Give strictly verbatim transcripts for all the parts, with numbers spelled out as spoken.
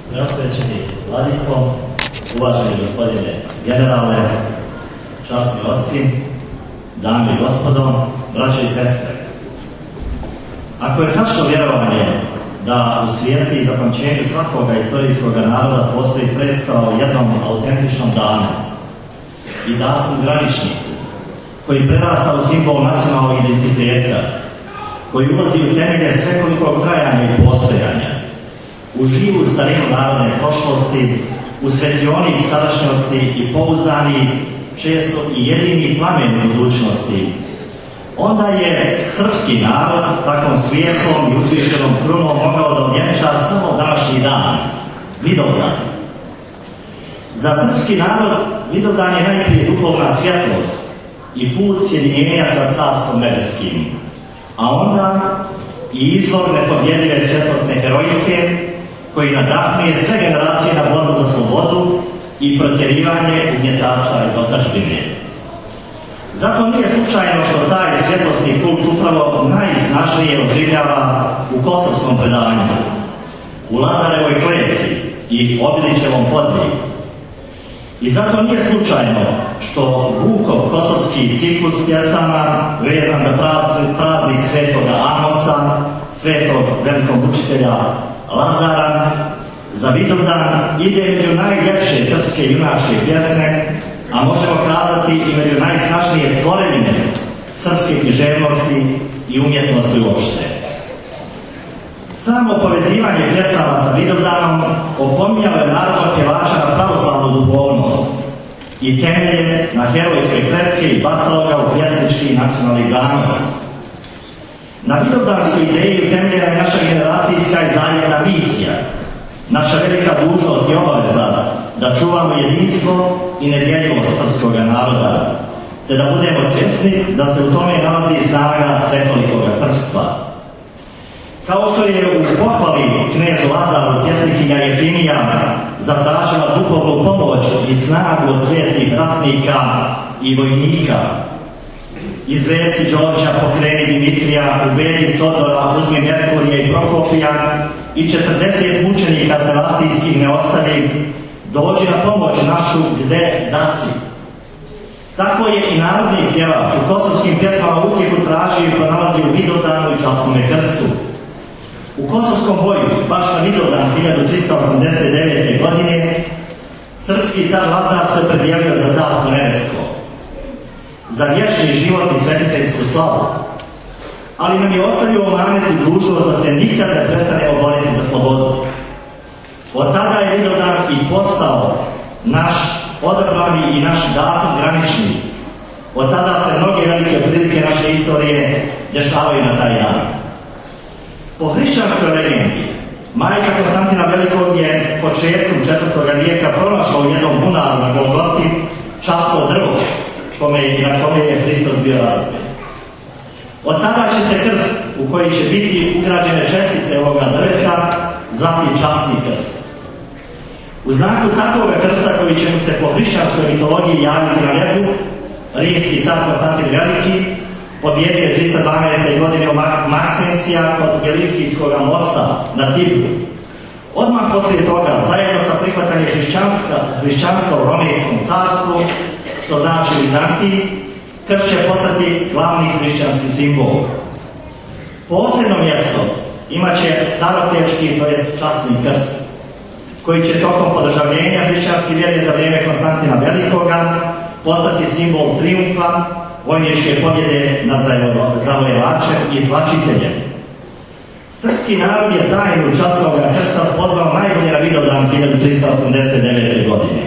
Preosvećeni vladiko, uvaženi gospodine generale, časni oci, dame i gospodo, braćo i sestre. Ako je tačno vjerovanje da u svijesti i zapamćenju svakoga istorijskog naroda postoji predstava o jednom autentičnom danu i datum graničniku, koji prerasta u simbol nacionalnog identiteta, koji ulazi u temelje svekolikog trajanja i postojanja, u živu starinu narodne prošlosti, u svetionik sadašnjosti i pouzdani, često i jedini plamen budućnosti, onda je srpski narod takvom svijetlom i uzvišenom krunom mogao da ovjenča samo današnji dan, Vidovdan. Za srpski narod Vidovdan je najprije duhovna svjetlost i put sjedinjenja sa carstvom nebeskim, a onda i izvor nepobjedive svjetlosne herojike koji nadahnuje sve generacije na borbu za slobodu i protjerivanje ugnjetača iz otadžbine. Zato nije slučajno što taj svjetlosni kult upravo najsnažnije oživljava u kosovskom predanju, u Lazarevoj kletvi i Obilićevom podvigu. I zato nije slučajno što Vukov kosovski ciklus pjesama vezan za praznik, praznik svetoga Amosa, svetog velikog učitelja Lazara, za Vidovdan ide među najljepše srpske junačke pjesme, a možemo kazati i među najsnažnije tvorevine srpske književnosti i umjetnosti uopšte. Samo povezivanje pjesama sa Vidovdanom opominjalo je narodnog pjevača na pravoslavnu duhovnost i temelje na herojske pretke i bacalo ga u pjesnički nacionalni zanos. Na vidovdansku ideju utemeljena je naša generacijska i zajedna misija, naša velika dužnost i obaveza da čuvamo jedinstvo i nedjeljivost srpskog naroda, te da budemo svjesni da se u tome nalazi snaga svekolikoga srpstva. Kao što je u pohvali knezu Lazaru pjesnikinja Jefimija zatražila duhovnu pomoć i snagu od svetih ratnika i vojnika, izvesti Đorđa, pokreni Dimitrija, ubedi Todora, uzmi Merkurija i Prokopija i četrdeset mučenika sevastijskih ne ostavi, dođi na pomoć našu gde da si. Tako je i narodni pjevač u kosovskim pjesmama utjehu traži i pronalazi u Vidovdanu i časnome krstu. U kosovskom boju, baš na Vidovdan hiljadu trista osamdeset devete. godine, srpski car Lazar se opredijelio za carstvo nebesko, za vječni život i svetiteljsku slavu, ali nam je ostavio amanet i dužnost da se nikad ne prestanemo boriti za slobodu. Od tada je Vidovdan i postao naš odabrani i naš datum granični. Od tada se mnoge velike prilike naše istorije dešavaju na taj dan. Po hrišćanskoj legendi, majka Konstantina Velikog je početkom četvrtog vijeka pronašla u jednom bunaru na Golgoti časno drvo kome i na kome je Hristos bio razapet. Od tada će se krst u koji će biti ugrađene čestice ovoga drveta zvati časni krst. U znaku takvog krsta koji će mu se po hrišćanskoj mitologiji javiti na nebu, rimski car Konstantin Veliki pobjedio je trista dvanaeste. godine u Maksencija kod Gelikijskog mosta na Tibru. Odmah poslije toga, zajedno sa prihvatanjem hrišćanstva u Romejskom carstvu, što znači Vizantiji, krst će postati glavni hrišćanski simbol. Posebno mjesto imat će starotečki, to jest časni krst, koji će tokom podržavljenja hrišćanske vjere za vrijeme Konstantina Velikoga postati simbol trijumfa, vojničke pobjede nad zavojevačem i tlačiteljem. Srpski narod je tajnu časnog krsta spoznao najbolje na Vidovdan hiljadu trista osamdeset devete. godine.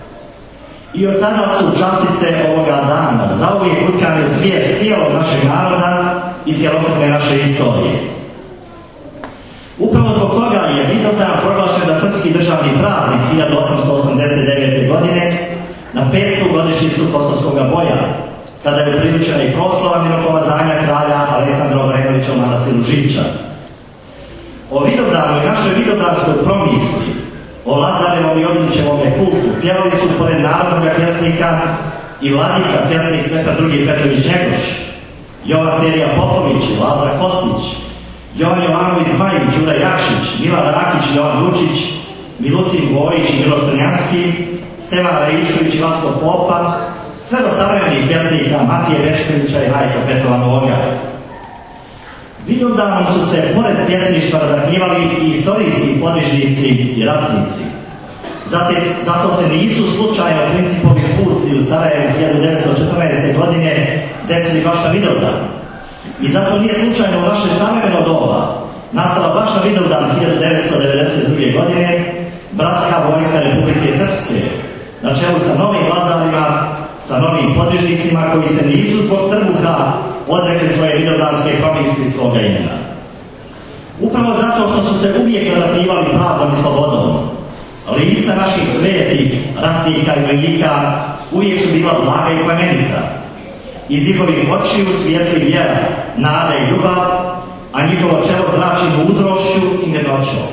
I od tada su častice ovoga dana zauvijek utkane u svijest cijelog našeg naroda i cjelokupne naše istorije. Upravo zbog toga je Vidovdan proglašen za srpski državni praznik hiljadu osamsto osamdeset devete. godine na petstu godišnjicu Kosovskog boja, kada je upriličena i proslava miropovazanja kralja Aleksandra Obrenovića u manastiru Žiča. O Vidovdanu i našoj vidovdanskoj promisli, o Lazarevom i Obilićevom kultu pjevali su pored narodnog pjesnika i vladika pjesnik Petar drugi. Petrović Njegoš, Jovan Sterija Popović, Lazar Kostić, Jovan Jovanović Zmajić, Đura Jakšić, Milan Rakić, Jovan Vučić Milutin Bojić i Miloš Crnjanski, Stevan Raičević i Vasko Popa, sve do savremenih pjesnika Matije Večkovića i Rajka Petrova Noga. Vidovdanom su se, pored pjesništva, nadahnjivali i istorijski podvižnici i ratnici. Zato, zato se nisu slučajno Principovi puci u Sarajevu hiljadu devetsto četrnaeste. godine desili baš na Vidovdan. I zato nije slučajno u naše savremeno doba nastala baš na Vidovdan hiljadu devetsto devedeset druge. godine Bratska vojska Republike Srpske, na čelu sa novim Lazarima, sa novim podvižnicima koji se nisu zbog trbuha odrekli svoje vidovdanske promisli svoga imena. Upravo zato što su se uvijek nadahnjivali pravdom i slobodom, lica naših svetih ratnika i vojnika uvijek su bila blaga i plemenita. Iz njihovih očiju svijetli vjera, nada i ljubav, a njihovo čelo zrači mudrošću i mirnoćom.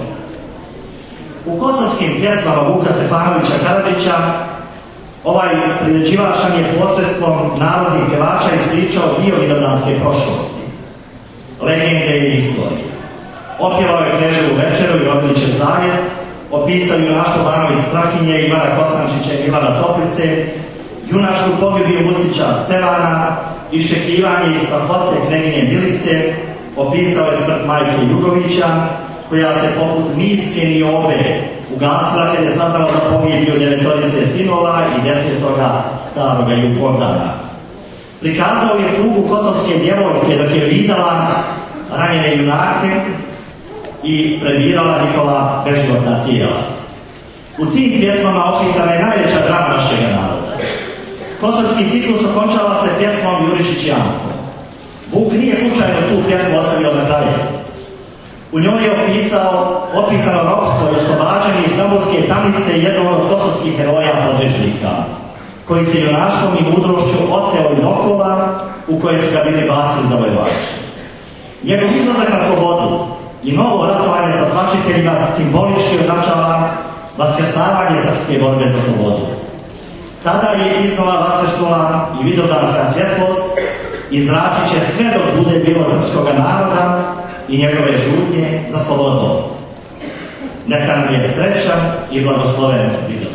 U kosovskim pjesmama Vuka Stefanovića Karadžića ovaj priređivač nam je posredstvom narodnih pjevača ispričao dio vidovdanske prošlosti, legende i istorije. Opjevao je Kneževu večeru i Obilićev zavjet, opisao junaštvo Banović Strahinje, Ivana Kosančića i Milana Toplice, junačku pogibiju Mustića Stevana, iščekivanje iz strahote Kneginje Milice, opisao je smrt majke Jugovića, koja se poput mitske Niobe ugasila kad je saznala da pogibio devetorice sinova i desetoga staroga Jugordana. Prikazao je tugu kosovske djevojke dok je vidala ranjene junake i predvirala njihova beživotna tijela. U tim pjesmama opisana je najveća drama našeg naroda. Kosovski ciklus okončava se pjesmom Jurišić Janko. Vuk nije slučajno tu pjesmu ostavio na kraju. U njoj je opisao, opisano ropstvo i oslobađanje Istanbulske tamnice jednog od kosovskih heroja podvižnika, koji se junaštvom i mudrošću oteo iz okova u koje su ga bili bacili zavojevači. Njegov izlazak na slobodu i novo ratovanje sa tlačiteljima simbolički označava vaskrsavanje srpske borbe za slobodu. Tada je iznova vaskrsnula i vidovdanska svjetlost i zračit će sve dok bude bilo srpskoga naroda i njegove žudnje za slobodom. Neka nam je srećan i blagosloven Vidovdan.